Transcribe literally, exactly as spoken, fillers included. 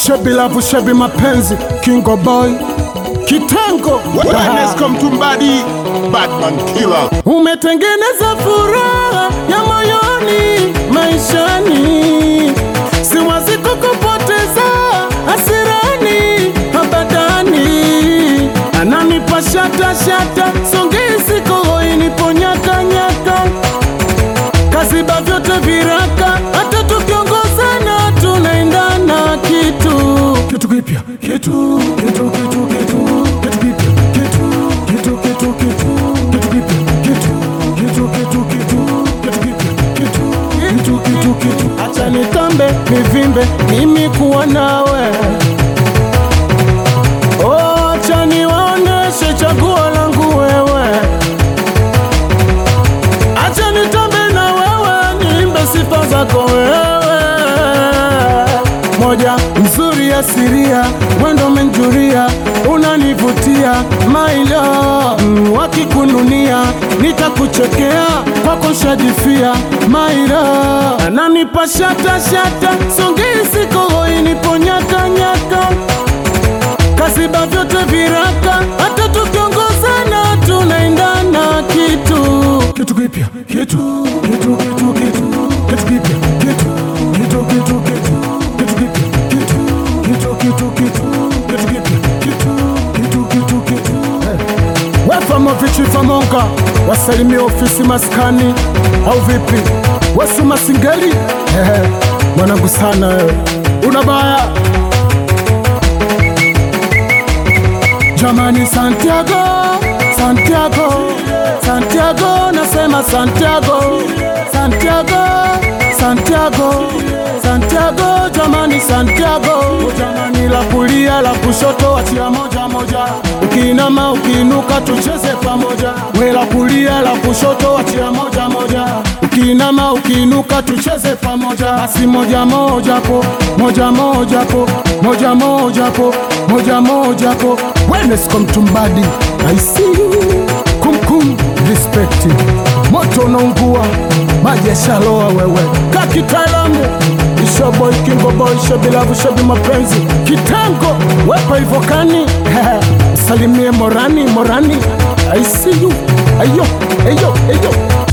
Shebi love, shebi mapenzi, Kingo boy, Kitengo Wellness Mtumbadi, Batman Killer. Umetengeneza furaha ya moyoni maishani, siwazi kukupoteza hasirani abadani. Ananipa shata shata, songezi kohoi nipo nyaka nyaka, kaziba vyote viraka, hata tukiongozana tunaendana kitu kitu kipya kitu kitu kitu kitu kitu kipya kitu kitu kitu kitu kitu kipya kitu kitu kitu kitu kitu kipya kitu kitu kitu kitu. Acha nitambe nivimbe mimi kuwa nawe, oh acha niwaoneshe chaguo langu wewe, acha nitambe na wewe niimbe sifa zako wewe. Moja mzuri asiria, wendo menjuria, unanivutia my love. Mm, wakikununia nitakuchekea kwa kushajifia my love. Ananipa shata shata, songezi kohoi nipo nyaka nyaka, kaziba vyote viraka, hata tukiongozana tunaendana kitu kitu kipya kitu kitu kitu kitu kitu kipya kitu kitu kitu kitu kitu kipya kitu kitu kitu kitu kitu kipya kitu kitu kitu kitu. Wefamo vichi famonga wasalimia ofisi maskani au vipi? Wasu masingeli ehe, mwanangu sana wewe unabaya jamani. Santiago Santiago Santiago nasema Santiago Santiago Santiago Santiago jamani Santiago jamani, la kulia la kushoto achia moja moja, ukiinama ukiinuka tucheze pamoja. We la kulia la kushoto achia moja moja, ukiinama ukiinuka tucheze pamoja. Basi moja moja po moja moja po moja moja po moja moja po. Wellness Mtumbadi, I see you. Kum kum respect, moto unaungua maji yashaloa wewe kakitaalamu. Isho boy Kingo boy, shebi love shebi mapenzi, Kitengo wepa ivokani salimie Morani Morani, I see you. Ayo ayo ayo.